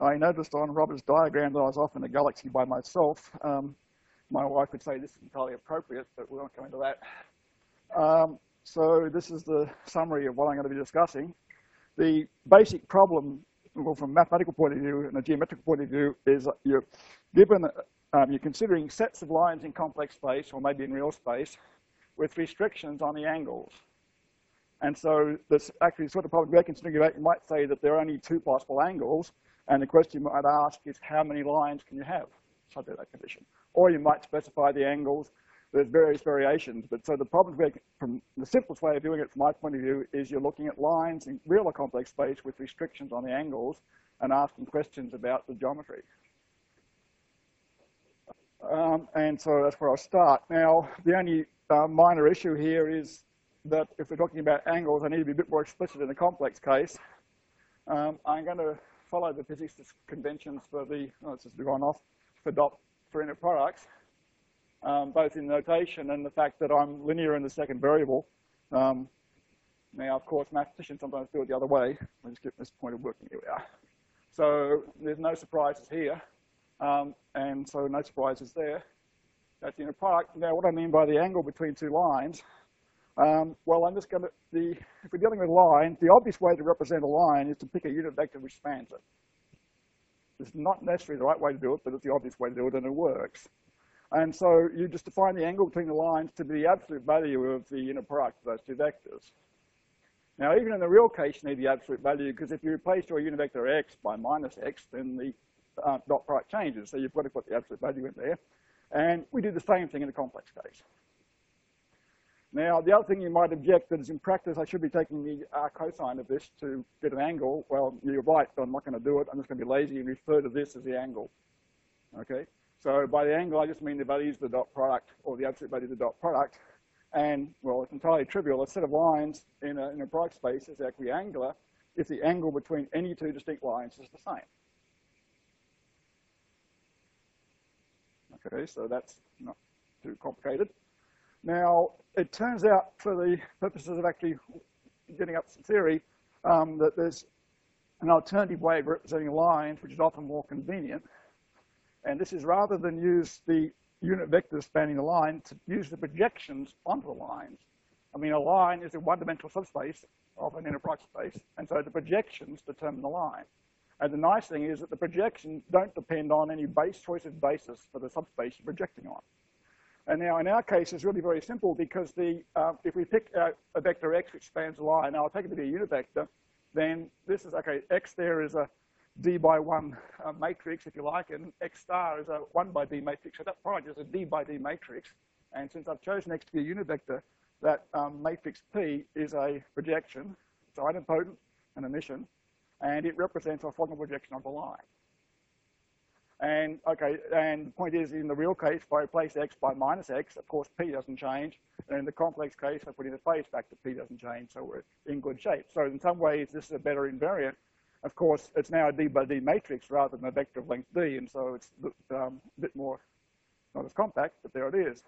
I noticed on Robert's diagram that I was off in a galaxy by myself. My wife would say this is entirely appropriate, but we won't go into that. So this is the summary of what I'm going to be discussing. The basic problem, well, from a mathematical point of view and a geometrical point of view, is you're given, you're considering sets of lines in complex space, or maybe in real space, with restrictions on the angles. And so this actually sort of problem we're considering about, you might say that there are only two possible angles, and the question you might ask is how many lines can you have subject to that condition? Or you might specify the angles. There's various variations, but so the problem from the simplest way of doing it from my point of view is you're looking at lines in real or complex space with restrictions on the angles and asking questions about the geometry. And so that's where I'll start. Now, the only minor issue here is that if we're talking about angles, I need to be a bit more explicit in the complex case. I'm going to follow the physics conventions for the, let's just go on off, for dot for inner products. Both in notation and the fact that I'm linear in the second variable. Now, of course, mathematicians sometimes do it the other way. Let's get this point of working. Here we are. So there's no surprises here, and so no surprises there. That's the inner product. Now, what I mean by the angle between two lines, well, I'm just going to, if we're dealing with lines, the obvious way to represent a line is to pick a unit vector which spans it. It's not necessarily the right way to do it, but it's the obvious way to do it, and it works. And so you just define the angle between the lines to be the absolute value of the inner product of those two vectors. Now, even in the real case, you need the absolute value, because if you replace your unit vector x by minus x, then the dot product changes. So you've got to put the absolute value in there. And we do the same thing in the complex case. Now, the other thing you might object that is in practice, I should be taking the cosine of this to get an angle. Well, you're right, but I'm not going to do it. I'm just going to be lazy and refer to this as the angle. Okay? So by the angle, I just mean the values of the dot product, or the absolute value of the dot product. And, well, it's entirely trivial. A set of lines in a product space is equiangular if the angle between any two distinct lines is the same. Okay, so that's not too complicated. Now, it turns out, for the purposes of actually getting up some theory, that there's an alternative way of representing lines, which is often more convenient. And this is, rather than use the unit vector spanning the line, to use the projections onto the lines. I mean, a line is a one-dimensional subspace of an inner product space, and so the projections determine the line. And the nice thing is that the projections don't depend on any choice of basis for the subspace you're projecting on. And now, in our case, it's really very simple, because if we pick a vector x which spans a line, now I'll take it to be a unit vector, then this is, okay, x there is a d by 1 matrix, if you like, and x star is a 1 by d matrix. So that product is a d by d matrix. And since I've chosen x to be a unit vector, that matrix P is a projection. It's idempotent, an emission, and it represents a orthogonal projection of the line. And, okay, and the point is, in the real case, if I replace x by minus x, of course, P doesn't change. And in the complex case, I put in a phase factor, P doesn't change, so we're in good shape. So in some ways, this is a better invariant. Of course, it's now a d by d matrix rather than a vector of length d, and so it's a bit more, not as compact, but there it is.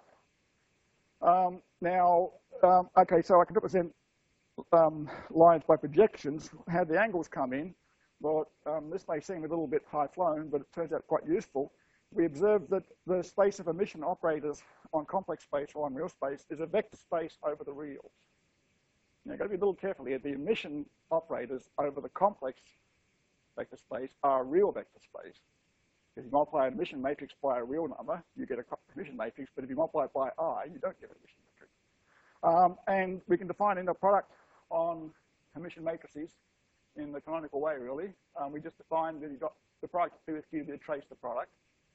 Okay, so I can represent lines by projections. How the angles come in, well, this may seem a little bit high-flown, but it turns out quite useful. We observe that the space of emission operators on complex space or on real space is a vector space over the reals. Now, you've got to be a little careful here. The emission operators over the complex vector space are a real vector space. If you multiply an emission matrix by a real number, you get a emission matrix, but if you multiply it by I, you don't get an emission matrix. And we can define inner product on emission matrices in the canonical way, really. We just define that you've got the product of P with Q to trace the product.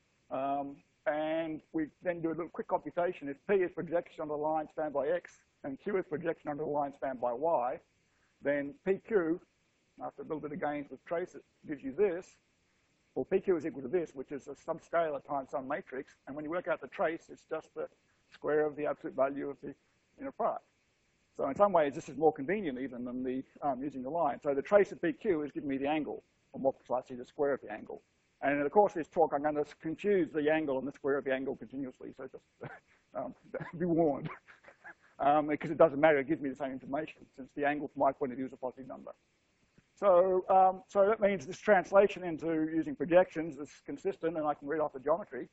And we then do a little quick computation. If P is projection on the line spanned by X, and Q is projection onto the line spanned by Y, then PQ, after a little bit of gains with trace, it gives you this. Well, PQ is equal to this, which is a subscalar times some matrix. And when you work out the trace, it's just the square of the absolute value of the inner product. So in some ways, this is more convenient even than the using the line. So the trace of PQ is giving me the angle, or more precisely, the square of the angle. And in the course of this talk, I'm going to confuse the angle and the square of the angle continuously. So just be warned. Because it doesn't matter, it gives me the same information, since the angle from my point of view is a positive number. So that means this translation into using projections is consistent, and I can read off the geometry.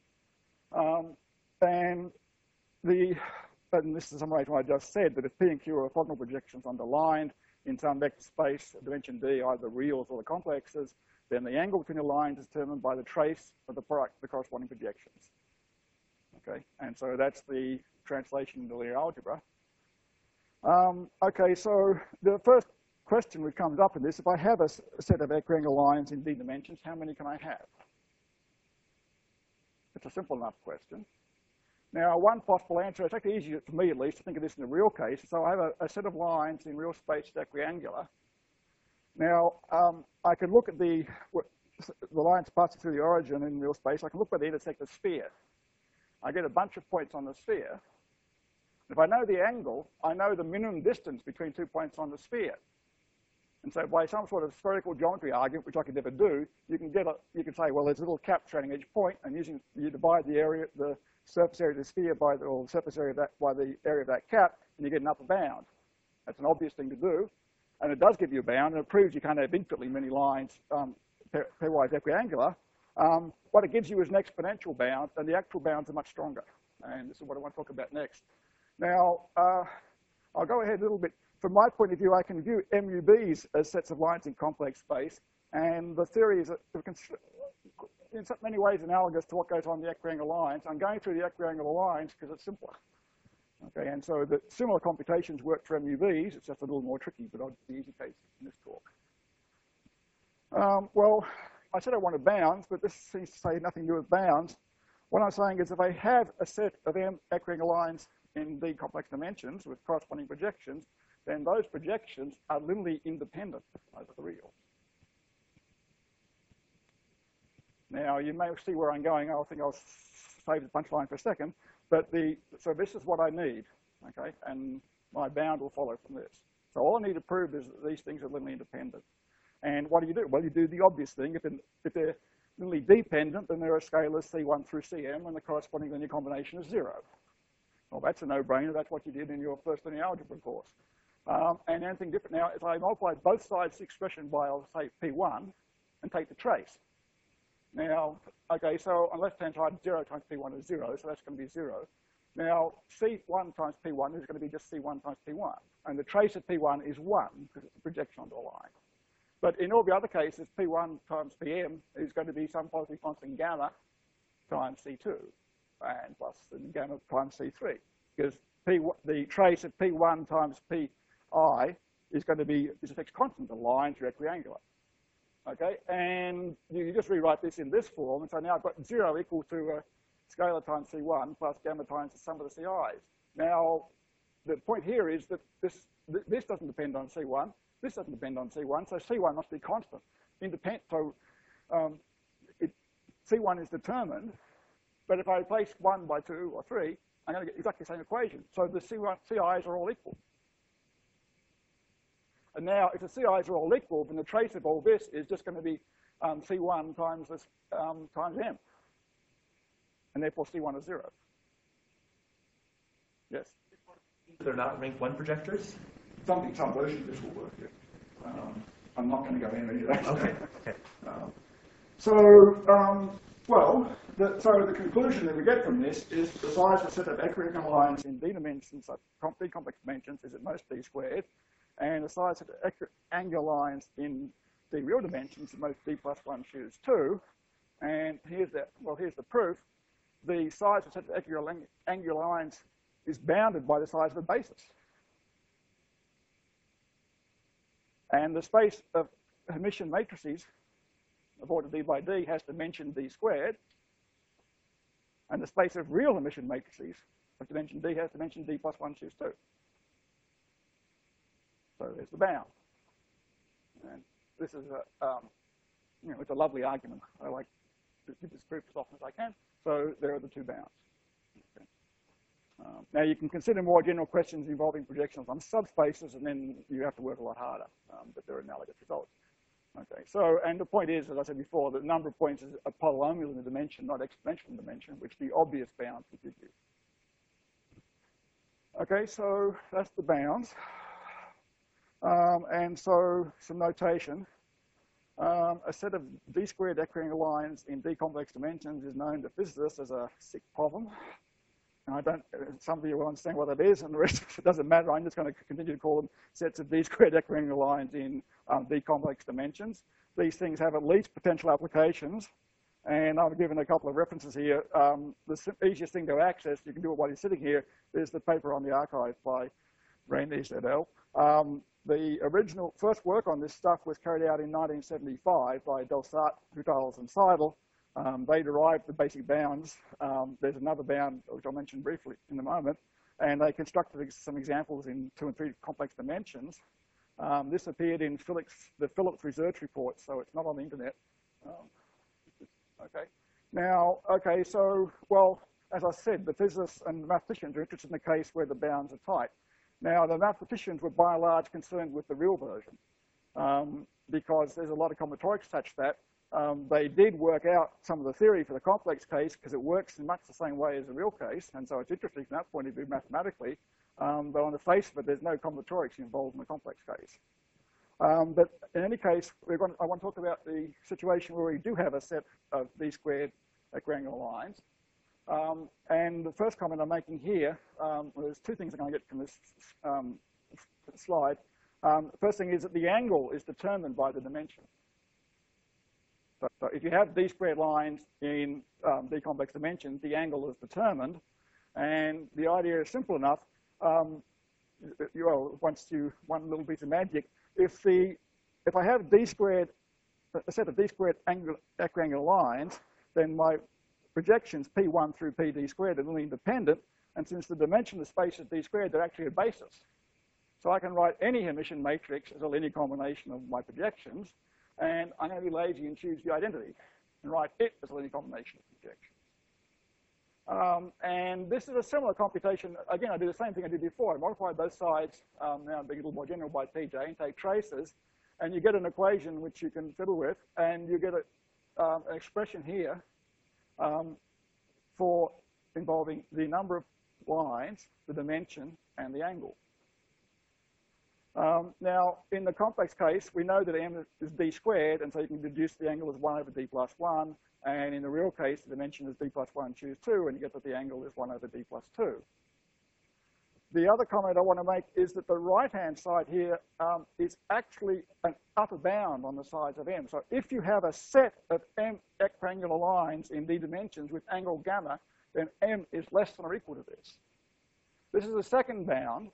And this is summarizing what I just said, that if P and Q are orthogonal projections underlined in some vector space of dimension D, either the reals or the complexes, then the angle between the lines is determined by the trace of the product of the corresponding projections. Okay, and so that's the translation into linear algebra. Okay, so the first question which comes up in this, if I have a set of equiangle lines in D dimensions, how many can I have? It's a simple enough question. Now, one possible answer, it's actually easier for me at least to think of this in the real case. So I have a set of lines in real space that's equiangular. Now, I can look at the lines passing through the origin in real space. I can look where they intersect the sphere. I get a bunch of points on the sphere. If I know the angle, I know the minimum distance between 2 points on the sphere. And so by some sort of spherical geometry argument, which I could never do, you can say, well, there's a little cap surrounding each point, and you divide the surface area of the sphere by the surface area of that by the area of that cap, and you get an upper bound. That's an obvious thing to do, and it does give you a bound, and it proves you can't have infinitely many lines pairwise equiangular. What it gives you is an exponential bound, and the actual bounds are much stronger. And this is what I want to talk about next. Now, I'll go ahead a little bit. From my point of view, I can view MUBs as sets of lines in complex space, and the theory is that in many ways analogous to what goes on in the equiangular lines. I'm going through the equiangular lines because it's simpler. Okay, and so the similar computations work for MUVs. It's just a little more tricky, but I'll the easy case in this talk. Well, I said I wanted bounds, but this seems to say nothing to do with bounds. What I'm saying is if I have a set of M equiangular lines in D complex dimensions with corresponding projections, then those projections are linearly independent over the real. Now, you may see where I'm going. I think I'll save the punchline for a second. But so this is what I need, okay? And my bound will follow from this. So all I need to prove is that these things are linearly independent. And what do? Well, you do the obvious thing. If they're linearly dependent, then there are scalars C1 through Cm, and the corresponding linear combination is 0. Well, that's a no-brainer. That's what you did in your first linear algebra course. And anything different now, if I multiply both sides of the expression by, I'll say, P1, and take the trace. Now, okay, so on the left-hand side, 0 times P1 is 0, so that's going to be 0. Now, C1 times P1 is going to be just C1 times P1. And the trace of P1 is 1, because it's a projection onto a line. But in all the other cases, P1 times Pm is going to be some positive constant gamma times C2, and plus the gamma times C3. Because the trace of P1 times Pi is going to be is a fixed constant. The lines are equiangular. Okay, and you just rewrite this in this form, and so now I've got 0 equal to a scalar times C1 plus gamma times the sum of the CIs. Now, the point here is that this doesn't depend on C1, this doesn't depend on C1, so C1 must be constant. So C1 is determined, but if I replace 1 by 2 or 3, I'm going to get exactly the same equation. So the CIs are all equal. And now, if the CIs are all equal, then the trace of all this is just going to be C1 times this times M, and therefore C1 is 0. Yes. They're not rank 1 projectors. Some version of this will work. Yeah. I'm not going to go into that. Okay. Well, so the conclusion that we get from this is the size of a set of equiangular lines in D dimensions, D complex dimensions, is at most D squared. And the size of the angular lines in D real dimensions, at most D plus 1 choose 2. And here's the proof. The size of a set of angular lines is bounded by the size of a basis. And the space of Hermitian matrices of order D by D has dimension D squared. And the space of real Hermitian matrices of dimension D has dimension D plus 1 choose 2. So there's the bound. And this is it's a lovely argument. I like to give this proof as often as I can. So there are the two bounds. Okay. Now you can consider more general questions involving projections on subspaces, and then you have to work a lot harder, but there are analogous results. Okay, so, and the point is, as I said before, that the number of points is a polynomial in the dimension, not exponential in the dimension, which the obvious bounds would give you. Okay, so that's the bounds. And so some notation. A set of d squared equiangle lines in d complex dimensions is known to physicists as a sick problem. And I don't, some of you will understand what that is, and the rest it doesn't matter. I'm just going to continue to call them sets of d squared equiangle lines in d complex dimensions. These things have at least potential applications, and I've given a couple of references here. The easiest thing to access, you can do it while you're sitting here, is the paper on the archive by Reynies et al. The original first work on this stuff was carried out in 1975 by Delsart, Hutals, and Seidel. They derived the basic bounds. There's another bound, which I'll mention briefly in a moment, and they constructed some examples in 2 and 3 complex dimensions. This appeared in the Phillips Research Report, so it's not on the internet. Okay. Now, okay, so, well, as I said, the physicists and the mathematicians are interested in the case where the bounds are tight. Now, the mathematicians were by and large concerned with the real version because there's a lot of combinatorics attached to that. They did work out some of the theory for the complex case because it works in much the same way as the real case, and so it's interesting from that point of view mathematically. But on the face of it, there's no combinatorics involved in the complex case. But in any case, I want to talk about the situation where we do have a set of d squared equiangle lines. And the first comment I'm making here, well, there's 2 things I'm going to get from this slide. The first thing is that the angle is determined by the dimension. So if you have d squared lines in d complex dimensions, the angle is determined. And the idea is simple enough. Well, one little piece of magic. If I have a set of d squared equiangle lines, then my projections P1 through PD squared are really independent, and since the dimension of the space is d squared, they're actually a basis. So I can write any Hermitian matrix as a linear combination of my projections, and I'm going to be lazy and choose the identity and write it as a linear combination of projections. And this is a similar computation. Again, I do the same thing I did before. I multiply both sides, now I'm being a little more general, by Pj and take traces, and you get an equation which you can fiddle with, and you get an expression here for involving the number of lines, the dimension, and the angle. Now, in the complex case, we know that m is d squared, and so you can deduce the angle as 1 over d plus 1. And in the real case, the dimension is d plus 1, choose 2, and you get that the angle is 1 over d plus 2. The other comment I want to make is that the right-hand side here is actually an upper bound on the sides of m. So if you have a set of m equiangular lines in d dimensions with angle gamma, then m is less than or equal to this. This is the second bound.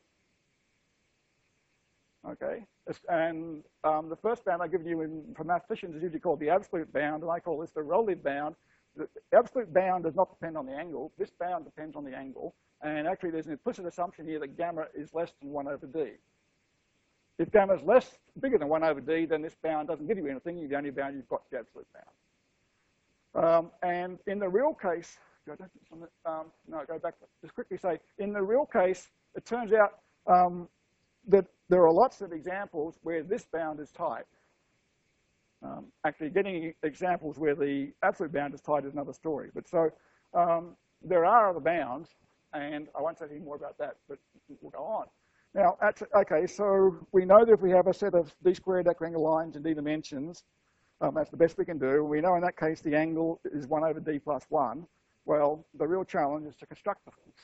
Okay, and the first bound I've given you for mathematicians is usually called the absolute bound, and I call this the relative bound. The absolute bound does not depend on the angle. This bound depends on the angle, and actually there's an implicit assumption here that gamma is less than 1 over d. If gamma is bigger than 1 over d, then this bound doesn't give you anything. The only bound you've got is the absolute bound. And in the real case, go back. Just quickly say, in the real case, it turns out that there are lots of examples where this bound is tight. Actually, getting examples where the absolute bound is tight is another story. But so there are other bounds, and I won't say anything more about that, but we'll go on. Now, okay, so we know that if we have a set of d squared equiangle lines in d dimensions, that's the best we can do. We know in that case the angle is 1 over d plus 1. Well, the real challenge is to construct the things.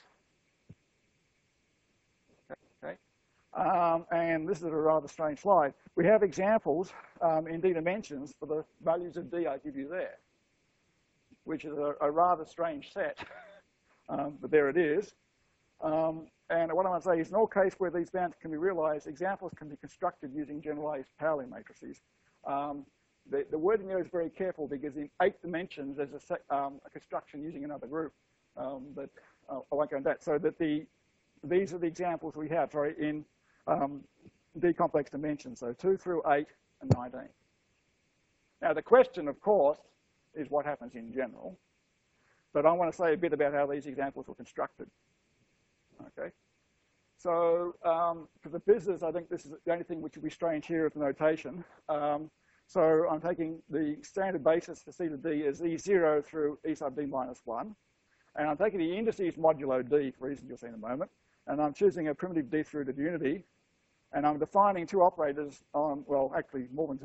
And this is a rather strange slide. We have examples in d dimensions for the values of d I give you there, which is a rather strange set, but there it is. And what I want to say is in all cases where these bounds can be realized, examples can be constructed using generalized Pauli matrices. The wording there is very careful because in 8 dimensions there's a construction using another group, but I won't go into that. So that these are the examples we have, in d complex dimensions, so 2 through 8 and 19. Now the question, of course, is what happens in general, but I want to say a bit about how these examples were constructed. Okay, so for the business, I think this is the only thing which would be strange here is the notation. So I'm taking the standard basis for C to D as E0 through E sub D minus 1, and I'm taking the indices modulo D for reasons you'll see in a moment, and I'm choosing a primitive D through to unity. And I'm defining 2 operators on, well, actually more than 2,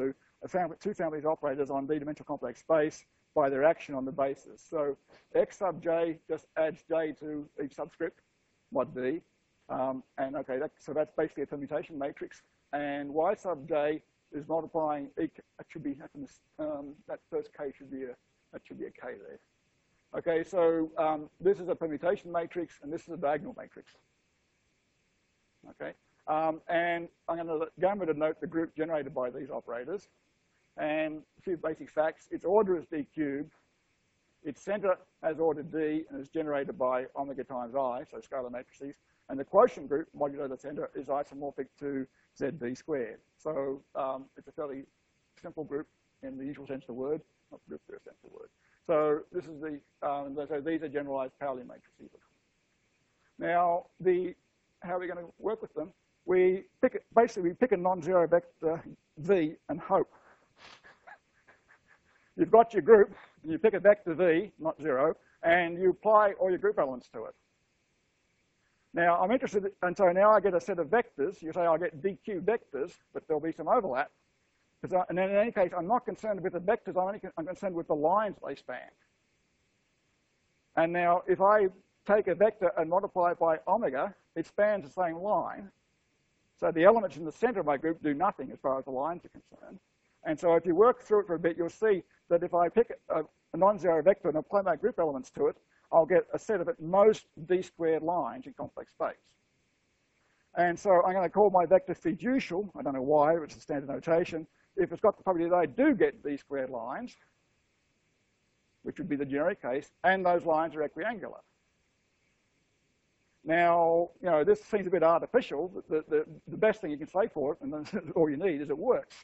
two families of operators on D-dimensional complex space by their action on the basis. So X sub j just adds j to each subscript, mod D. And okay, so that's basically a permutation matrix. And Y sub j is multiplying each, that first K should be a K there. Okay, so this is a permutation matrix, and this is a diagonal matrix. Okay, and I'm going to denote the group generated by these operators. And a few basic facts: its order is d cubed, its center has order d and is generated by omega times I, so scalar matrices. And the quotient group, modulo the center, is isomorphic to zd squared. So it's a fairly simple group in the usual sense of the word, not the group theory sense of the word. So this is so these are generalized Pauli matrices. Now, how are we going to work with them? Basically we pick a non-zero vector v and hope. You've got your group, and you pick a vector v, not zero, and you apply all your group elements to it. Now, I'm interested, and so now I get a set of vectors. You say I'll get dq vectors, but there'll be some overlap. And then in any case, I'm not concerned with the vectors, I'm concerned with the lines they span. And now, if I take a vector and multiply it by omega, it spans the same line. So the elements in the center of my group do nothing as far as the lines are concerned. And so if you work through it for a bit, you'll see that if I pick a non-zero vector and apply my group elements to it, I'll get a set of at most d squared lines in complex space. And so I'm going to call my vector fiducial. I don't know why, it's a standard notation. If it's got the property that I do get d squared lines, which would be the generic case, and those lines are equiangular. Now, this seems a bit artificial. The best thing you can say for it, and then all you need, is it works.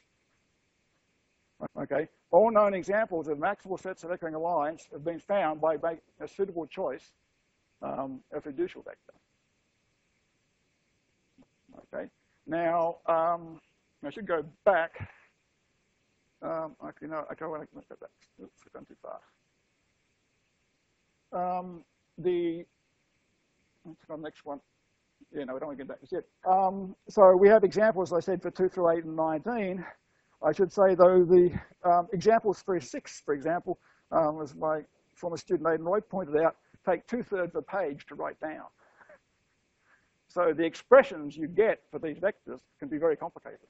Okay, all known examples of maximal sets of equiangular lines have been found by making a suitable choice of fiducial vector. Okay, now I should go back. Actually, no, okay, well, let's go back. Oops, I've gone too far. What's the next one? Yeah, no, we don't want to get back just yet. So we have examples, as I said, for 2 through 8 and 19. I should say, though, the examples for 6, for example, as my former student Aidan Roy pointed out, take 2/3 a page to write down. So the expressions you get for these vectors can be very complicated.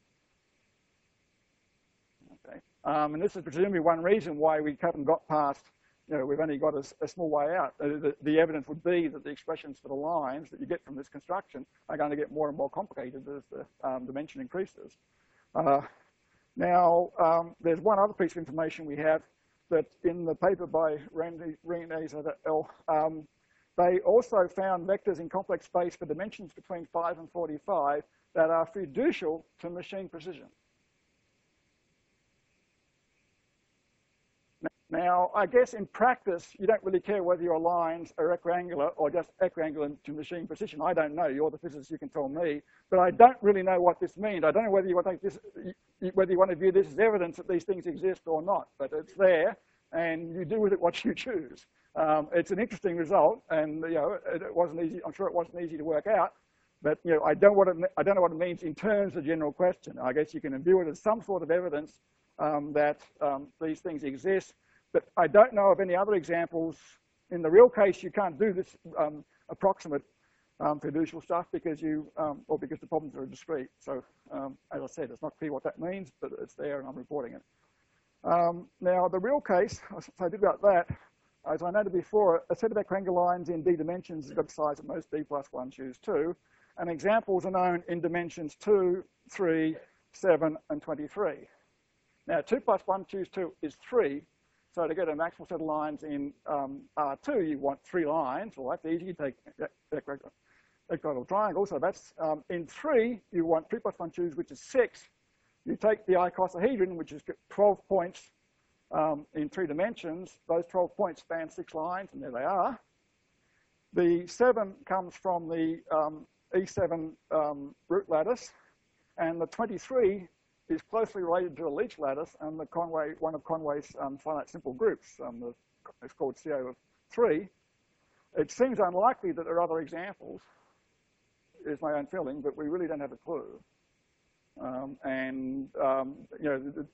Okay, and this is presumably one reason why we haven't got past, we've only got a small way out. The evidence would be that the expressions for the lines that you get from this construction are going to get more and more complicated as the dimension increases. Now, there's one other piece of information we have that in the paper by Rennes et al., they also found vectors in complex space for dimensions between 5 and 45 that are fiducial to machine precision. Now, I guess in practice, you don't really care whether your lines are equiangular or just equiangular to machine precision. I don't know. You're the physicist, you can tell me. But I don't really know what this means. I don't know whether you want to view this as evidence that these things exist or not. But it's there, and you do with it what you choose. It's an interesting result, and it wasn't easy. I'm sure it wasn't easy to work out. But I don't know what it means in terms of the general question. I guess you can view it as some sort of evidence that these things exist. But I don't know of any other examples. In the real case, you can't do this approximate fiducial stuff because because the problems are discrete. So as I said, it's not clear what that means, but it's there and I'm reporting it. Now, the real case, so I did about that. As I noted before, a set of equiangular lines in d dimensions has got a size at most d plus 1 choose 2. And examples are known in dimensions 2, 3, 7, and 23. Now, 2 plus 1 choose 2 is 3. So to get a maximal set of lines in R2, you want 3 lines. Well, that's easy. You take equilateral triangle. So that's in 3, you want 3 plus 1 choose, which is 6. You take the icosahedron, which is 12 points in 3 dimensions. Those 12 points span 6 lines, and there they are. The 7 comes from the E7 root lattice, and the 23 is closely related to the Leech lattice and the one of Conway's finite simple groups. It's called CO of 3. It seems unlikely that there are other examples, is my own feeling, but we really don't have a clue.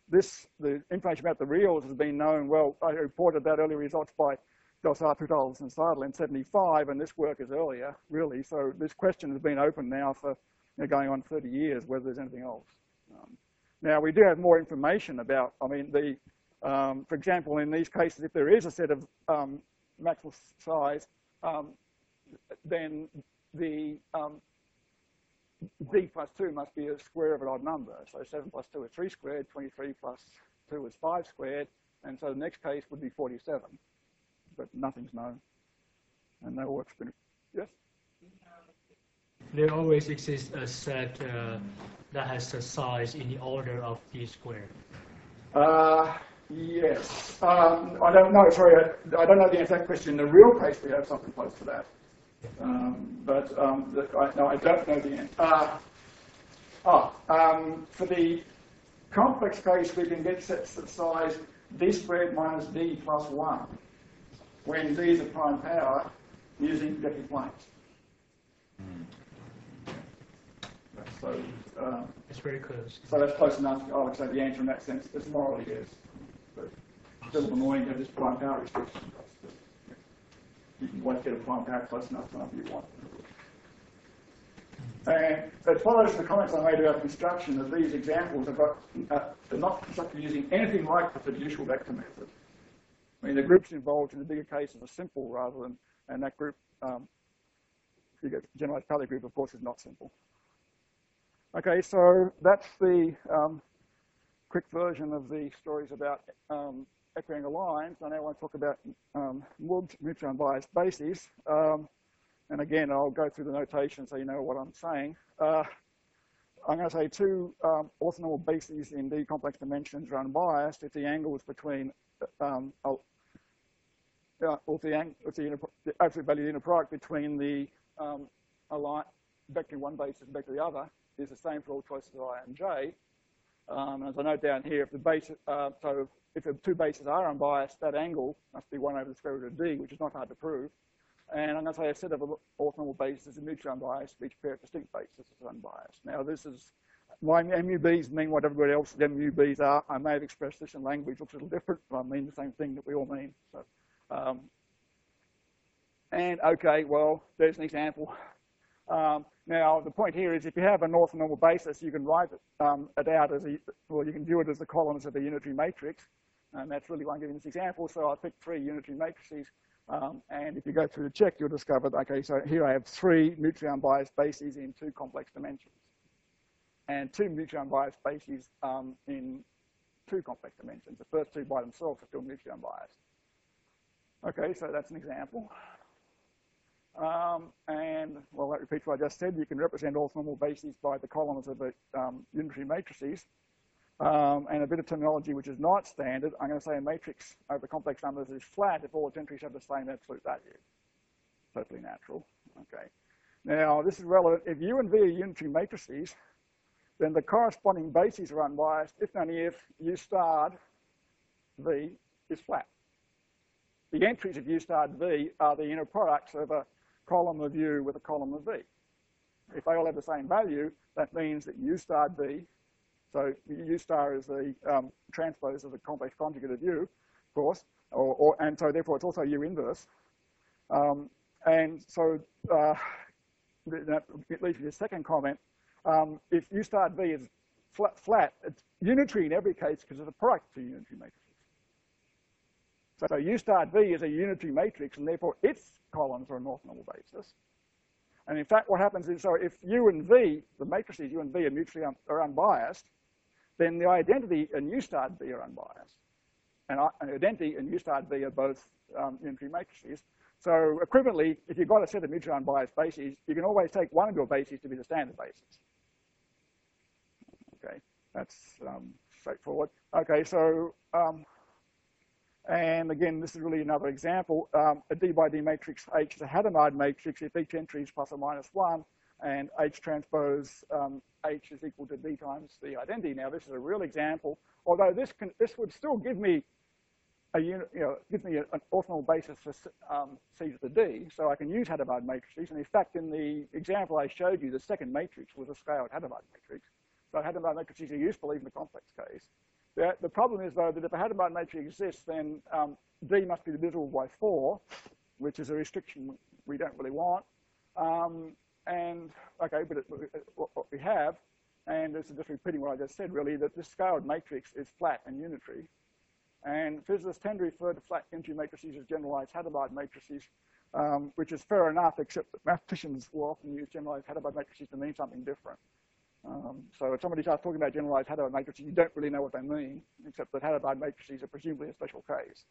the information about the reals has been known. Well, I reported that early results by Delsart, and Seidel in 75, and this work is earlier, really. So this question has been open now for going on 30 years, whether there's anything else. Now, we do have more information about, I mean, for example, in these cases, if there is a set of maximal size, then the d plus 2 must be a square of an odd number. So 7 plus 2 is 3 squared, 23 plus 2 is 5 squared, and so the next case would be 47. But nothing's known. And no work's been, yes? There always exists a set that has a size in the order of d squared. Yes. I don't know, sorry, I don't know the answer to that question. In the real case, we have something close to that. No, I don't know the answer. For the complex case, we can get sets of size d squared minus d plus 1 when d is a prime power using projective planes. So it's very close. So that's close enough. I would say the answer in that sense is morally yes. But still annoying to have this prime power restriction. You can always get a prime power close enough whenever you want. And it follows the comments I made about construction that these examples are not constructed using anything like the fiducial vector method. I mean, the groups involved in the bigger cases are simple rather than, and that group, you get generalized Pauli group, of course, is not simple. Okay, so that's the quick version of the stories about equiangle lines. I now want to talk about Moog's neutron biased bases. And again, I'll go through the notation so you know what I'm saying. I'm going to say two orthonormal bases in D complex dimensions are unbiased if the angles between if the absolute value of the inner product between the vector one basis and vector the other is the same for all choices of I and J. As I note down here, if the base, so if the two bases are unbiased, that angle must be 1 over the square root of D, which is not hard to prove. And I'm going to say a set of orthonormal bases is mutually unbiased, each pair of distinct bases is unbiased. Now this is, my MUBs mean what everybody else's MUBs are. I may have expressed this in language, looks a little different, but I mean the same thing that we all mean. So, and okay, well, there's an example. Now, the point here is if you have an orthonormal basis, you can write it out as well, you can view it as the columns of a unitary matrix. And that's really why I'm giving this example. So I picked 3 unitary matrices. And if you go through the check, you'll discover that, okay, so here I have 3 mutually unbiased bases in 2 complex dimensions. And 2 mutually unbiased bases in 2 complex dimensions. The first 2 by themselves are still mutually unbiased. Okay, so that's an example. And, well, that repeats what I just said. You can represent orthonormal bases by the columns of the unitary matrices. And a bit of terminology which is not standard. I'm going to say a matrix over complex numbers is flat if all its entries have the same absolute value. Totally natural. Okay. Now, this is relevant. If U and V are unitary matrices, then the corresponding bases are unbiased if and only if U starred V is flat. The entries of U starred V are the inner products of a column of U with a column of V. If they all have the same value, that means that U starred V, so U star is the transpose of the complex conjugate of U, of course, and so therefore it's also U inverse. And so that leads me to the second comment. If U star V is flat, it's unitary in every case because it's a product of 2 unitary matrices. So U star V is a unitary matrix, and therefore its columns are an orthonormal basis. And in fact, what happens is, so if U and V, the matrices U and V are mutually unbiased, then the identity and U star V are unbiased. And identity and U star V are both unitary matrices. So equivalently, if you've got a set of mutually unbiased bases, you can always take one of your bases to be the standard basis. Okay, that's straightforward. Okay, so, and again, this is really another example. A D by D matrix H is a Hadamard matrix if each entry is plus or minus 1, and H transpose H is equal to D times the identity. Now, this is a real example, although this would still give me an orthonormal basis for C to the D, so I can use Hadamard matrices. And in fact, in the example I showed you, the second matrix was a scaled Hadamard matrix. So Hadamard matrices are useful even in the complex case. The problem is, though, that if a Hadamard matrix exists, then D must be divisible by 4, which is a restriction we don't really want. And, okay, but what we have, and this is just repeating what I just said, really, that this scaled matrix is flat and unitary. And physicists tend to refer to flat unitary matrices as generalized Hadamard matrices, which is fair enough, except that mathematicians will often use generalized Hadamard matrices to mean something different. So if somebody starts talking about generalized Hadamard matrices, you don't really know what they mean, except that Hadamard matrices are presumably a special case.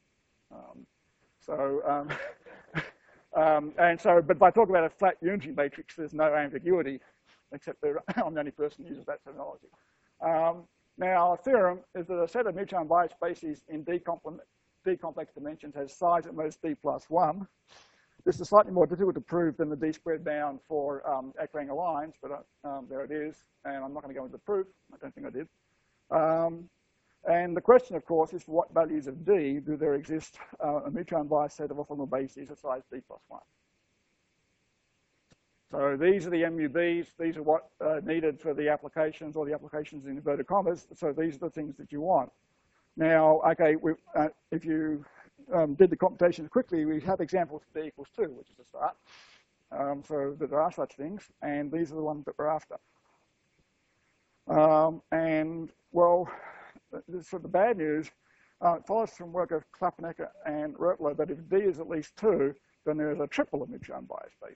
But if I talk about a flat unitary matrix, there's no ambiguity, except that I'm the only person who uses that terminology. Now, our theorem is that a set of neutron bias spaces in D complex dimensions has size at most D plus 1. This is slightly more difficult to prove than the D squared bound for equiangle lines, but there it is, and I'm not going to go into the proof. I don't think I did. And the question, of course, is for what values of D do there exist a neutron bias set of orthogonal bases at size D plus 1? So these are the MUBs. These are what needed for the applications, or the applications in inverted commas. So these are the things that you want. Now, okay, if you did the computations quickly, we have examples of D equals 2, which is a start. So there are such things, and these are the ones that we're after. And, well, so the bad news, it follows from work of Klappenecker and Roetler that if D is at least 2, then there is a triple of neutron bias spaces.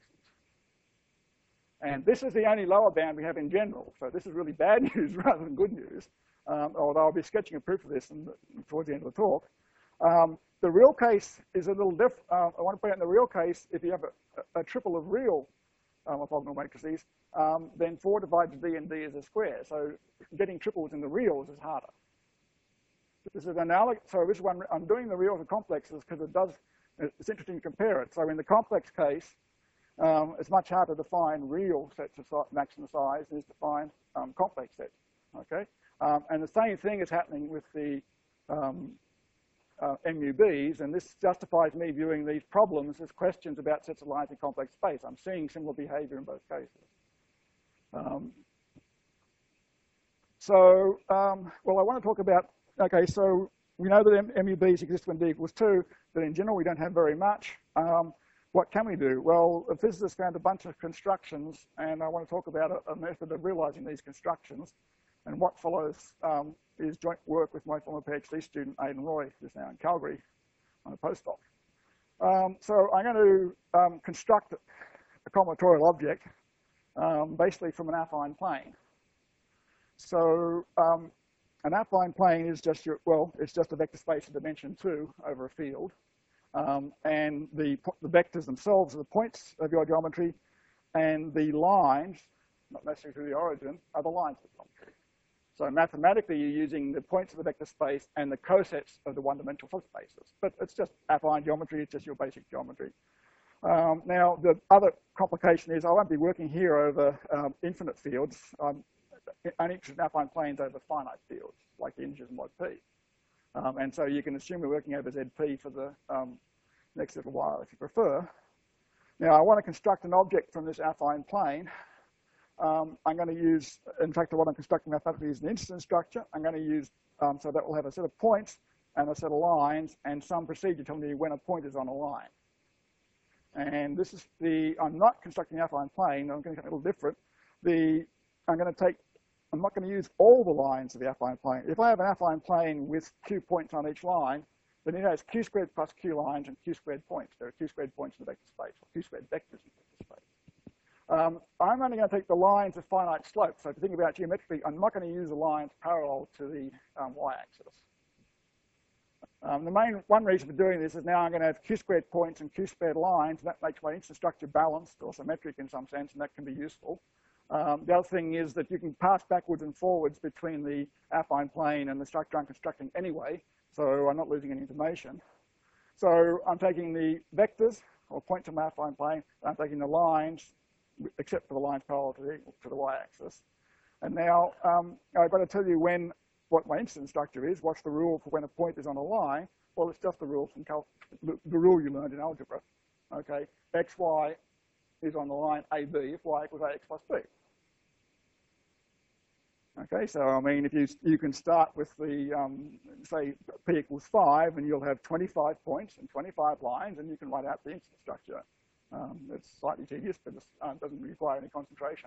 And this is the only lower bound we have in general. So this is really bad news rather than good news, although I'll be sketching a proof of this towards the end of the talk. The real case is a little different. I want to point out in the real case, if you have a triple of real orthogonal matrices, then 4 divided D and D is a square. So getting triples in the reals is harder. This is analogous. So this one, I'm doing the reals and complexes because it's interesting to compare it. So in the complex case, it's much harder to find real sets of maximum size than it is to find complex sets. Okay, and the same thing is happening with the MUBs, and this justifies me viewing these problems as questions about sets of lines in complex space. I'm seeing similar behavior in both cases. Well, I want to talk about, okay, so we know that MUBs exist when D equals 2, but in general we don't have very much. What can we do? Well, a physicist found a bunch of constructions, and I want to talk about a method of realizing these constructions. And what follows is joint work with my former PhD student, Aidan Roy, who's now in Calgary on a postdoc. So I'm going to construct a combinatorial object basically from an affine plane. So an affine plane is just it's just a vector space of dimension 2 over a field. And the vectors themselves are the points of your geometry, and the lines, not necessarily through the origin, are the lines of the geometry. So mathematically, you're using the points of the vector space and the cosets of the one-dimensional subspaces. But it's just affine geometry. It's just your basic geometry. Now, the other complication is I won't be working here over infinite fields. I'm only interested in affine planes over finite fields, like the integers mod p. And so you can assume we're working over ZP for the next little while if you prefer. Now, I want to construct an object from this affine plane. I'm going to use, in fact, what I'm constructing mathematically is an instance structure. I'm going to use, so that will have a set of points and a set of lines and some procedure telling me when a point is on a line. And this is I'm not constructing an affine plane. I'm going to get a little different. I'm not going to use all the lines of the affine plane. If I have an affine plane with q points on each line, then it has q squared plus q lines and q squared points. There are q squared points in the vector space, or q squared vectors in the vector space. I'm only going to take the lines of finite slope. So if you think about geometrically, I'm not going to use the lines parallel to the y-axis. One reason for doing this is now I'm going to have q squared points and q squared lines, and that makes my instance structure balanced or symmetric in some sense, and that can be useful. The other thing is that you can pass backwards and forwards between the affine plane and the structure I'm constructing anyway, so I'm not losing any information. So I'm taking the vectors, or points on my affine plane, and I'm taking the lines, except for the lines parallel to the y-axis. And now I've got to tell you what my instance structure is. What's the rule for when a point is on a line? Well, it's just the rule from the rule you learned in algebra. Okay, xy is on the line AB if y equals ax plus b. Okay, so I mean, if you can start with the say p equals 5, and you'll have 25 points and 25 lines, and you can write out the instance structure. It's slightly tedious, but it doesn't require any concentration.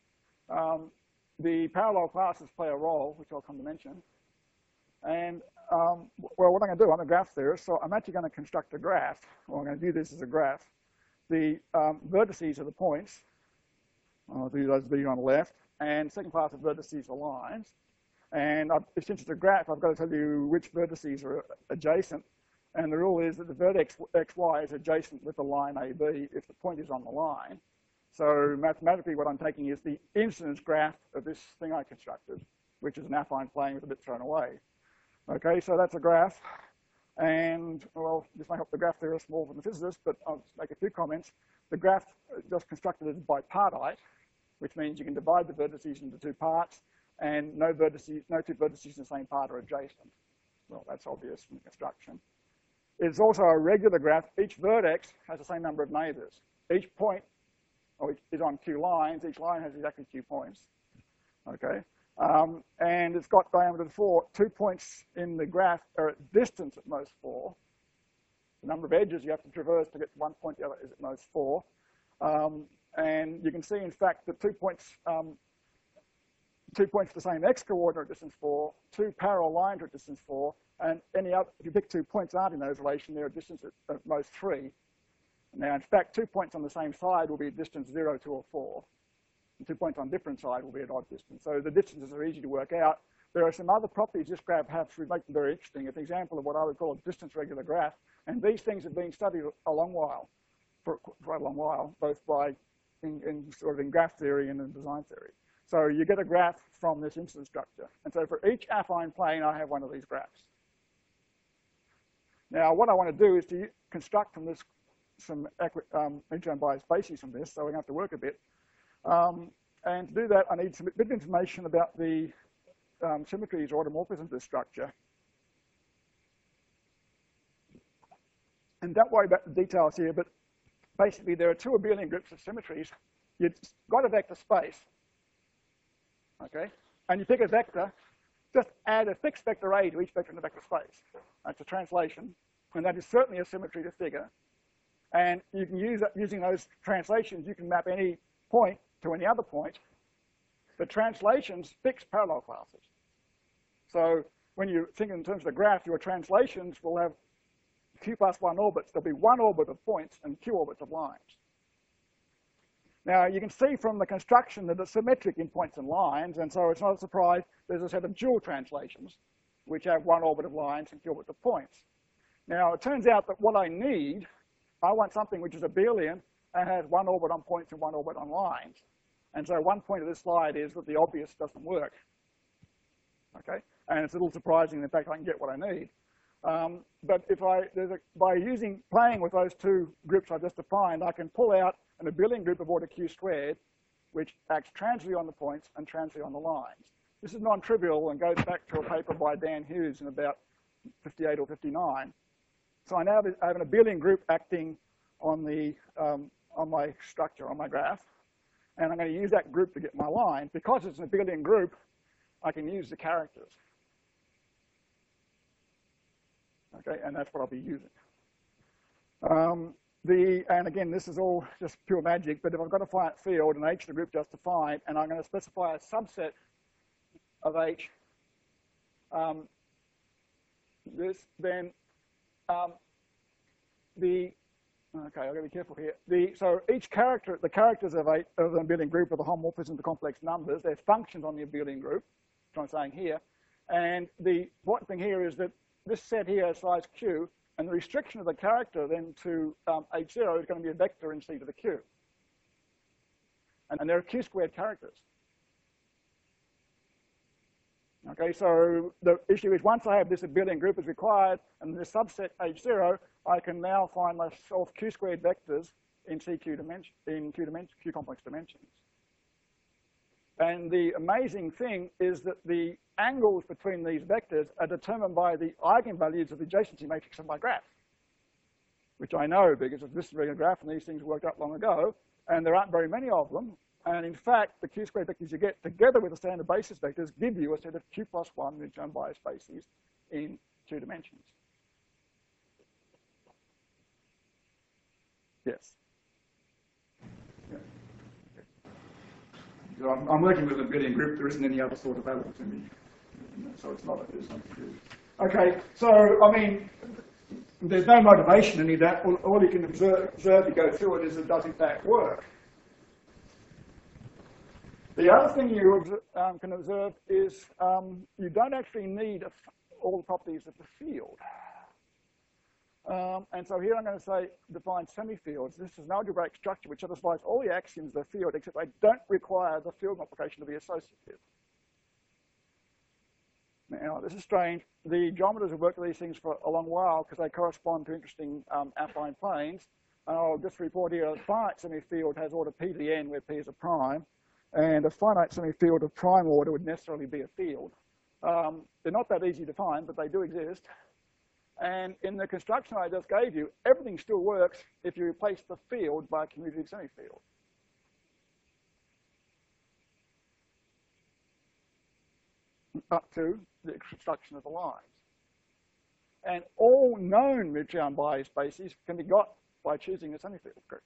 The parallel classes play a role, which I'll come to mention. And well, what I'm going to do, I'm a graph theorist, so I'm actually going to construct a graph. Well, I'm going to view this as a graph. The vertices are the points. I'll do those V on the left. And second class of vertices are lines. And since it's a graph, I've got to tell you which vertices are adjacent. And the rule is that the vertex xy is adjacent with the line AB if the point is on the line. So mathematically, what I'm taking is the incidence graph of this thing I constructed, which is an affine plane with a bit thrown away. Okay, so that's a graph. And, well, this may help the graph theorist more than the physicist, but I'll just make a few comments. The graph just constructed is bipartite, which means you can divide the vertices into two parts, and no two vertices in the same part are adjacent. Well, that's obvious from the construction. It's also a regular graph. Each vertex has the same number of neighbors. Each point is on q lines. Each line has exactly q points. Okay, and it's got diameter 4. 2 points in the graph are at distance at most 4. The number of edges you have to traverse to get to one point, the other is at most 4. And you can see, in fact, that 2 points for the same x-coordinate at distance 4, 2 parallel lines are at distance 4, and any other, if you pick 2 points aren't in those relations, they're at distance at most 3. Now, in fact, 2 points on the same side will be at distance 0, 2, or 4. And 2 points on different side will be at odd distance. So the distances are easy to work out. There are some other properties this graph has which make them very interesting. It's an example of what I would call a distance regular graph. And these things have been studied a long while, for quite a long while, both by in graph theory and in design theory. So you get a graph from this instance structure. And so for each affine plane, I have one of these graphs. Now, what I want to do is to construct from this some unbiased bases from this, so we're going to have to work a bit. And to do that, I need some bit of information about the symmetries or automorphisms of this structure. And don't worry about the details here, but basically there are two abelian groups of symmetries. You've got a vector space, okay? And you pick a vector, just add a fixed vector A to each vector in the vector space. That's a translation, and that is certainly a symmetry to figure. And you can use using those translations, you can map any point to any other point. The translations fix parallel classes. So when you think in terms of the graph, your translations will have q plus 1 orbits. There'll be one orbit of points and q orbits of lines. Now, you can see from the construction that it's symmetric in points and lines, and so it's not a surprise there's a set of dual translations, which have one orbit of lines and q orbits of points. Now, it turns out that what I need, I want something which is abelian and has one orbit on points and one orbit on lines. And so one point of this slide is that the obvious doesn't work. Okay, and it's a little surprising. In fact, I can get what I need. But if by playing with those two groups I just defined, I can pull out an abelian group of order q squared, which acts transiently on the points and transiently on the lines. This is non-trivial and goes back to a paper by Dan Hughes in about 58 or 59. So I now have an abelian group acting on my structure, on my graph, and I'm going to use that group to get my line. Because it's an abelian group, I can use the characters. Okay, and that's what I'll be using. And again, this is all just pure magic, but if I've got a finite field and H is the group just defined, and I'm going to specify a subset of H, then okay, I've got to be careful here. So each character, the characters of an abelian group are the homomorphisms of complex numbers. They're functions on the abelian group, which I'm saying here. And the important thing here is that this set here has size q, and the restriction of the character then to h0 is going to be a vector in c to the q. And there are q squared characters. Okay, so the issue is once I have this abelian group as required and this subset h0, I can now find myself q squared vectors in CQ dimension, q complex dimensions. And the amazing thing is that the angles between these vectors are determined by the eigenvalues of the adjacency matrix of my graph, which I know because of this regular graph and these things worked out long ago, and there aren't very many of them. And in fact, the q squared vectors you get together with the standard basis vectors give you a set of q plus 1 unitary unbiased bases in 2 dimensions. Yes. Yeah. Okay. So I'm working with a Billion group. There isn't any other sort of available to me. So it's not true. Okay, so, I mean, there's no motivation in any of that. All you can observe you go through it is it does in fact work. The other thing you can observe is you don't actually need all the properties of the field. And so here I'm going to say define semifields. This is an algebraic structure which satisfies all the axioms of the field, except I don't require the field multiplication to be associative. Now, this is strange. The geometers have worked with these things for a long while because they correspond to interesting affine planes. And I'll just report here a finite semifield has order p to the n, where p is a prime. And a finite semifield of prime order would necessarily be a field. They're not that easy to find, but they do exist. And in the construction I just gave you, everything still works if you replace the field by a commutative semifield. Up to the construction of the lines. And all known mutually unbiased bases can be got by choosing a semifield group.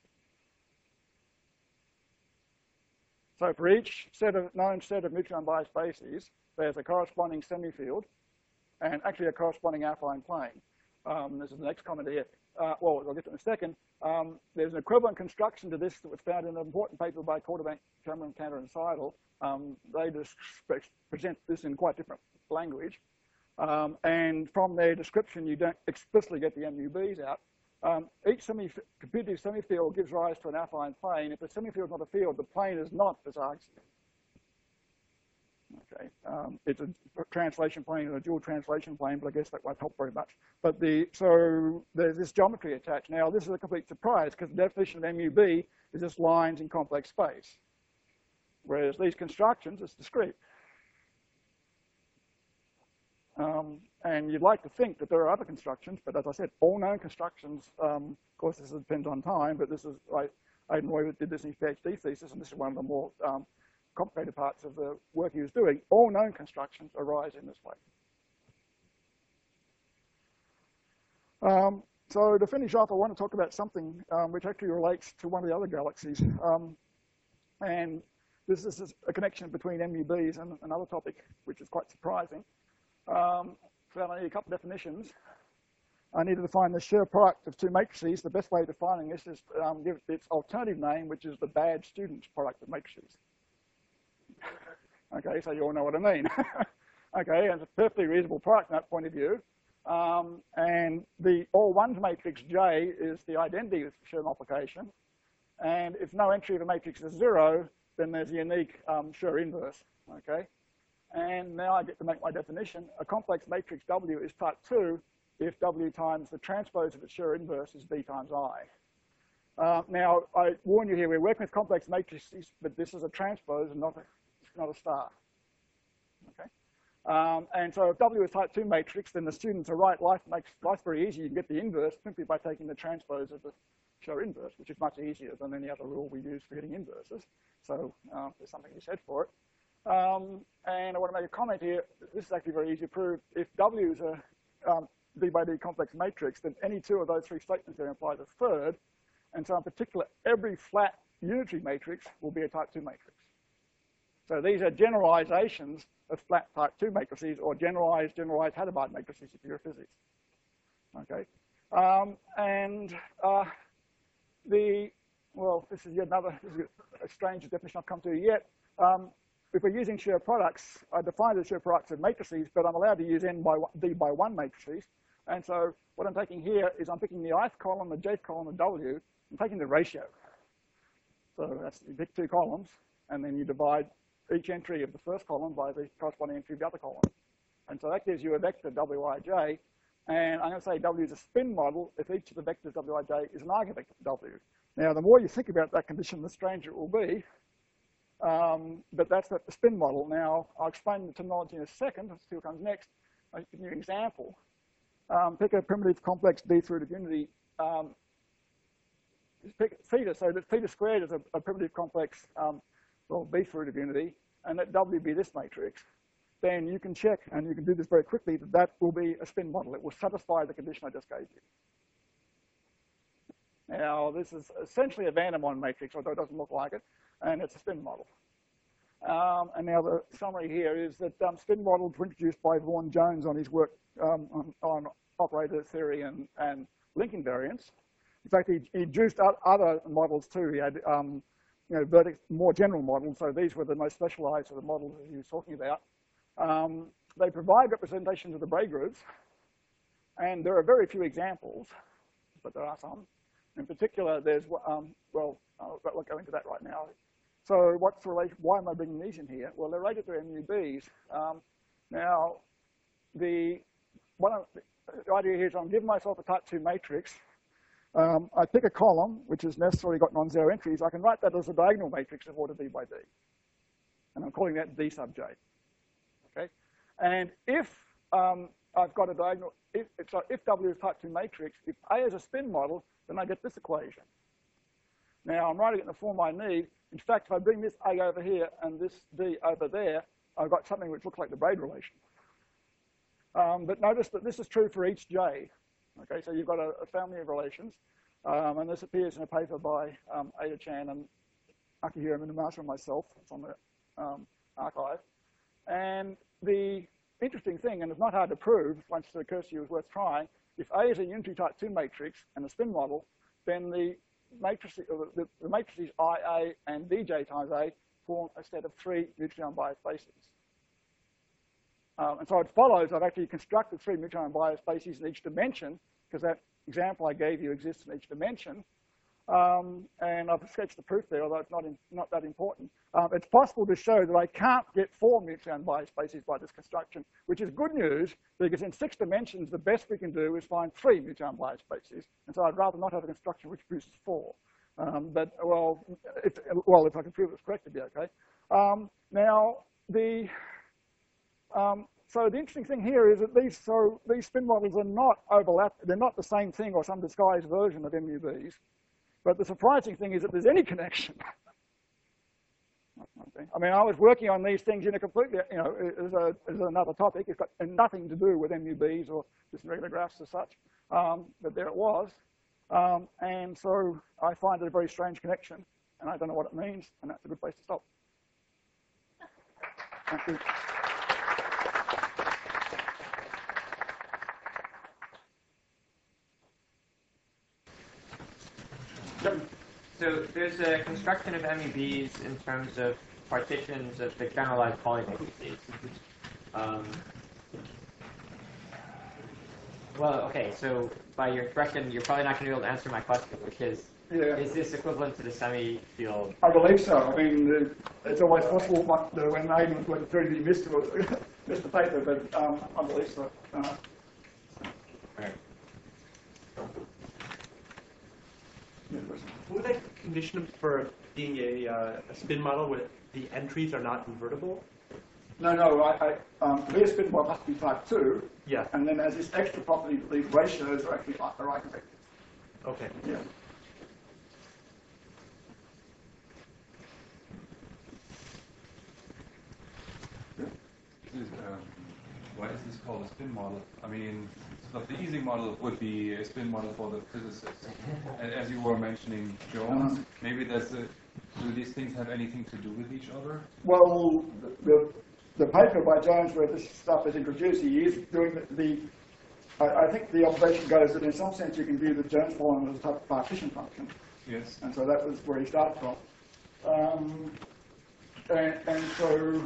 So for each known set of mutually unbiased bases, there's a corresponding semifield and actually a corresponding affine plane. This is the next comment here. Well, I'll get to it in a second. There's an equivalent construction to this that was found in an important paper by Quarterbank, Cameron, Cantor, and Seidel. They just present this in quite different language. And from their description, you don't explicitly get the MUBs out. Each computative semifield gives rise to an affine plane. If the semifield is not a field, the plane is not this axiom. Okay, it's a translation plane and a dual translation plane, but I guess that won't help very much. But so there's this geometry attached. Now, this is a complete surprise because the definition of MUB is just lines in complex space, whereas these constructions, it's discrete. And you'd like to think that there are other constructions, but as I said, all known constructions, of course, this depends on time, but this is, Aidan Roy did this in his PhD thesis, and this is one of the more complicated parts of the work he was doing. All known constructions arise in this way. So to finish off, I want to talk about something which actually relates to one of the other galaxies. And this is a connection between MUBs and another topic, which is quite surprising. So I need a couple of definitions. I need to define the Schur product of two matrices. The best way of defining this is give it its alternative name, which is the bad student's product of matrices. Okay, so you all know what I mean. Okay, and it's a perfectly reasonable product from that point of view. And the all ones matrix J is the identity of Schur multiplication. And if no entry of a matrix is 0, then there's a unique Schur inverse. Okay. And now I get to make my definition. A complex matrix W is type 2 if W times the transpose of its Schur inverse is V times I. Now, I warn you here, we're working with complex matrices, but this is a transpose and not a star. Okay? And so if W is type 2 matrix, then the students are right. Life makes life very easy. You can get the inverse simply by taking the transpose of the Schur inverse, which is much easier than any other rule we use for getting inverses. So there's something to be said for it. And I want to make a comment here. This is actually very easy to prove. If W is a D by D complex matrix, then any two of those three statements there implies a third. And so in particular, every flat unitary matrix will be a type 2 matrix. So these are generalizations of flat type 2 matrices or generalized Hadamard matrices if you're a physics. Okay. This is yet another, this is a strange definition I've come to yet. If we're using Schur products, I define the Schur products of matrices, but I'm allowed to use D by 1 matrices. And so what I'm taking here is I'm picking the ith column, the jth column, and W, and taking the ratio. So that's, you pick two columns, and then you divide each entry of the first column by the corresponding entry of the other column. And so that gives you a vector Wij, and I'm going to say W is a spin model if each of the vectors Wij is an eigenvector for W. Now, the more you think about that condition, the stranger it will be. But that's the spin model. Now, I'll explain the terminology in a second. Let's see what comes next. I'll give you an example. Pick a primitive complex D through to unity. Pick theta, so that theta squared is a primitive complex well, B fruit of unity, and let W be this matrix, then you can check, and you can do this very quickly, that that will be a spin model. It will satisfy the condition I just gave you. Now, this is essentially a Vandermonde matrix, although it doesn't look like it, and it's a spin model. And now the summary here is that spin models were introduced by Vaughan Jones on his work on operator theory and link invariance. In fact, he introduced other models too. He had more general models, so these were the most specialized of the models that he was talking about. They provide representations of the Bray groups, and there are very few examples, but there are some. In particular, there's, I won't go into that right now. So what's the relation? Why am I bringing these in here? Well, they're related to MUBs. Now, the idea here is I'm giving myself a type 2 matrix. I pick a column, which has necessarily got non-zero entries. I can write that as a diagonal matrix of order D by D. And I'm calling that D sub J. Okay? And if I've got a diagonal, if W is type 2 matrix, if A is a spin model, then I get this equation. Now, I'm writing it in the form I need. In fact, if I bring this A over here and this D over there, I've got something which looks like the Braid relation. But notice that this is true for each J. Okay, so you've got a family of relations. And this appears in a paper by Ada Chan and Akihiro Minamata and myself. It's on the archive. And the interesting thing, and it's not hard to prove, once it occurs to you is worth trying, if A is a unitary type 2 matrix and a spin model, then the matrices IA and DJ times A form a set of 3 mutually unbiased bases. And so it follows I've actually constructed 3 mutually unbiased bases in each dimension, because that example I gave you exists in each dimension. And I've sketched the proof there, although it's not that important. It's possible to show that I can't get 4 mutually unbiased bases by this construction, which is good news, because in 6 dimensions, the best we can do is find 3 mutually unbiased bases. And so I'd rather not have a construction which produces 4. But, if I can prove it's correct, it'd be okay. So the interesting thing here is that these spin models are not overlapped. They're not the same thing or some disguised version of MUBs. But the surprising thing is that there's any connection. Okay. I mean, I was working on these things in a completely, as another topic. It's got nothing to do with MUBs or just regular graphs as such. But there it was. And so I find it a very strange connection, and I don't know what it means, and that's a good place to stop. Thank you. So there's a construction of MUBs in terms of partitions of the generalized polymatrices. Well, okay, so by your expression, you're probably not going to be able to answer my question, which is, is this equivalent to the semi-field? I believe so. I mean, it's always possible when Aidan was working through the missed the paper, but I believe so. Right. Would that condition for being a spin model where the entries are not invertible? No. To be a spin model has to be type 2. Yeah. And then has this extra property that these ratios are actually eigenvectors. Okay. Yeah. Why is this called a spin model? I mean, sort of the easy model would be a spin model for the physicists. As you were mentioning, Jones, maybe do these things have anything to do with each other? Well, the paper by Jones where this stuff is introduced, he is doing I think the observation goes that in some sense you can view the Jones polynomial as a type of partition function. Yes. And so that was where he started from. And so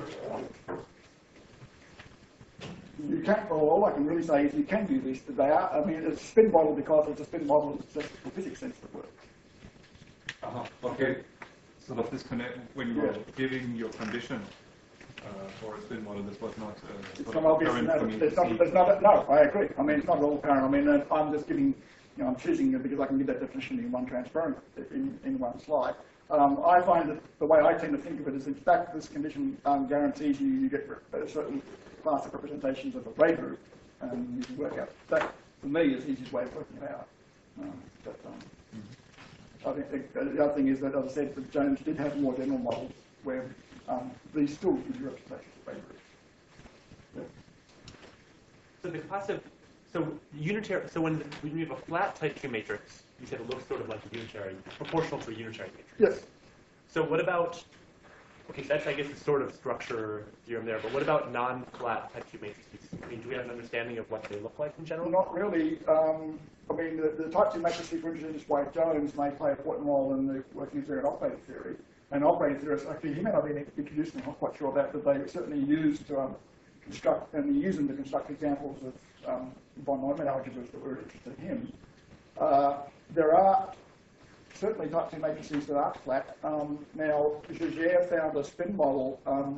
you can't, all I can really say is you can do this. They are, I mean, it's a spin model because it's a spin model in the physics sense that works. Okay. Sort of disconnect when you were giving your condition for a spin model. This was not it's not obvious. No, I agree. I mean, it's not at all apparent. I mean, I'm just giving, I'm choosing it because I can give that definition in one transparent in one slide. I find that the way I tend to think of it is, in fact, this condition guarantees you get a certain class of representations of a Bray group, and you can work out. That, for me, is the easiest way of working it out. I think the other thing is that, as I said, that Jones did have more general models, where these still give you representations of Bain groups. Yeah. So the class of, so unitary, so when you have a flat type 2 matrix, you said it looks sort of like a unitary, proportional to a unitary matrix. Yes. So what about, okay, so that's, I guess, the sort of structure theorem there, but what about non-flat type 2 matrices? I mean, do we have an understanding of what they look like in general? Not really. I mean, the type 2 matrices, for instance, White-Jones may play a important role in the working of zero operating theory. And operating theorists, actually, he may not have been introduced, I'm not quite sure of that, but they were certainly used to construct, and use them to construct examples of von Neumann algebras that were interested in him. There are certainly type 2 matrices that are flat. Now, Jaeger found a spin model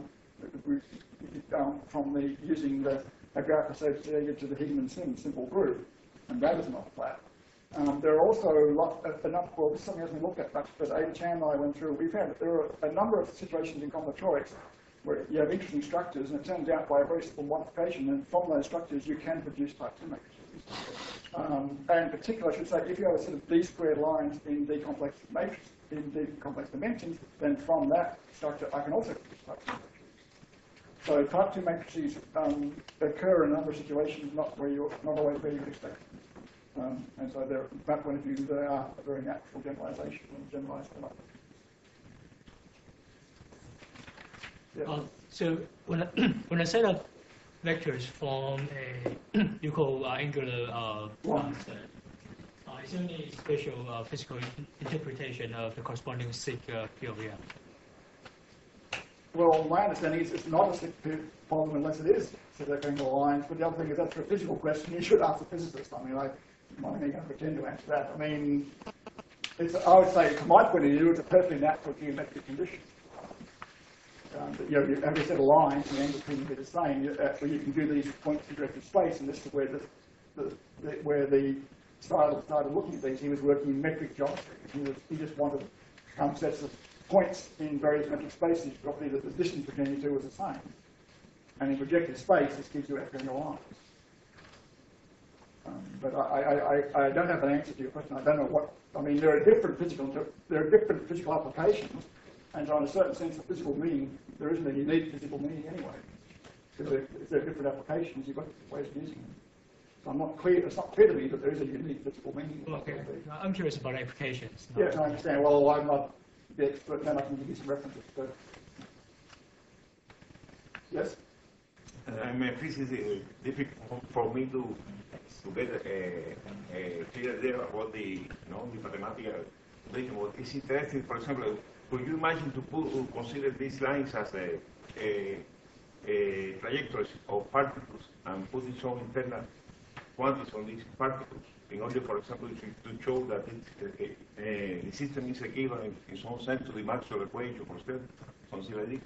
from using a graph associated to the Higman-Sims simple group, and that is not flat. There are also enough, well, this is something hasn't been looked at much, but Ada Chan and I went through, we found that there are a number of situations in combinatorics where you have interesting structures, and it turns out by a very simple modification, and from those structures you can produce type 2 matrices. And in particular, I should say, if you have a set of D squared lines in D complex matrix, in D complex dimensions, then from that structure I can also produce type 2 matrices. So type 2 matrices occur in a number of situations, not always where you would expect. And so from that point of view, they are a very natural generalization and generalized them up. Yeah. So when a set of vectors form a equal-angular set, is there any special physical interpretation of the corresponding sig POV? Well, my understanding is it's not a sig problem unless it is angular lines. But the other thing is that's a physical question. You should ask a physicist. I mean, I'm not going to pretend to answer that. I mean, I would say, from my point of view, it's a perfectly natural geometric condition. You know, you have a set of lines, and the angle can be the same. Where you can do these points in directed space, and this is where the started looking at these. He was working in metric geometry. He just wanted sets of points in various metric spaces, properly that the distance between the two was the same. And in projected space, this gives you equilateral lines. But I don't have an answer to your question. I don't know what. I mean, there are different physical applications, and so in a certain sense of physical meaning, there isn't a unique physical meaning anyway. If there are different applications, you've got different ways of using them. So it's not clear to me that there is a unique physical meaning. Okay. I'm curious about applications. Yes, I understand. Well, I'm not the expert, then I can give you some references. But yes? I'm afraid it's difficult for me to get a clear idea about the mathematical relation. What is interesting, for example, could you imagine to consider these lines as trajectories of particles and putting some internal quantities on these particles in order, for example, to show that the system is equivalent in some sense to the Maxwell equation, for example, something like this?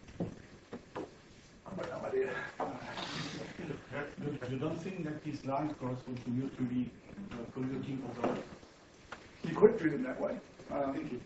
You don't think that these lines correspond to mutually converging over? You could treat them that way. Actually,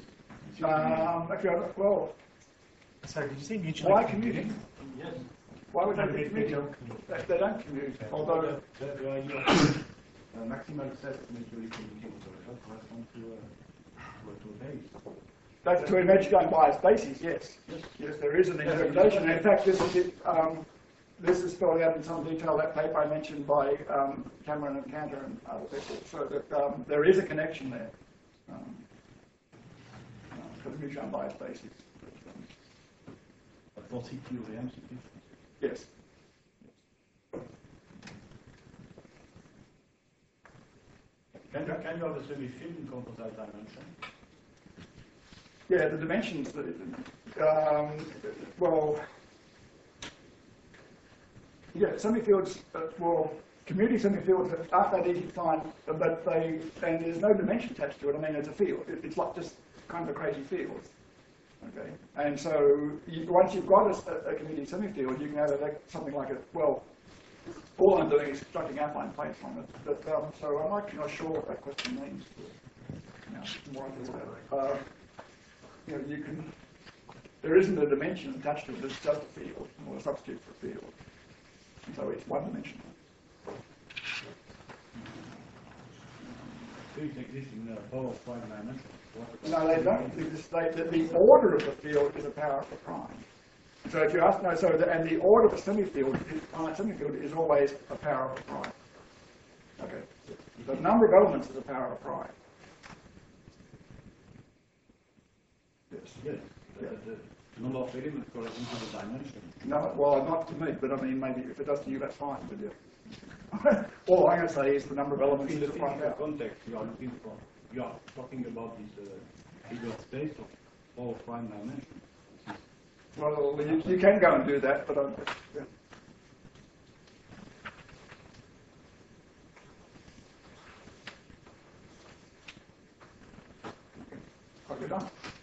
well, sorry, did you say mutually? why commuting? Yes. Why would they be commuting? They don't commute. Although the idea of maximal set mutually converging over corresponds to a base. that's to an edge going by its basis, yes. Yes, there is an interpretation. And in fact, this is spelled out in some detail, that paper I mentioned by Cameron and Cantor and other people, so that there is a connection there for the neutron bias basis. But for CP over MCP? Yes. Can you obviously fill in composite dimension? Yeah, the dimensions, well, yeah, semifields, commuting semifields aren't that easy to find, but and there's no dimension attached to it. I mean, it's a field. It's like just kind of a crazy field. Okay, and so once you've got a commuting semifield, you can have something like all I'm doing is constructing affine plates on it. But so I'm actually not sure what that question means. More about it. There isn't a dimension attached to it. It's just a field, or a substitute for a field. So it's one dimensional. fields exist in power of 5 dimensions. No, they don't. The order of the field is a power of the prime. So if you ask, no, and the order of a semifield is always a power of the prime. Okay. The number of elements is a power of prime. Yes. Yes. The number of elements correspond to the dimension. No, well, not to me, but I mean, maybe if it does to you, that's fine with you. All I'm going to say is the number of elements In is the a prime physical power. context, you are talking about this bigger space of power of 5 dimensions. Well, you can go and do that, but yeah. Are we done?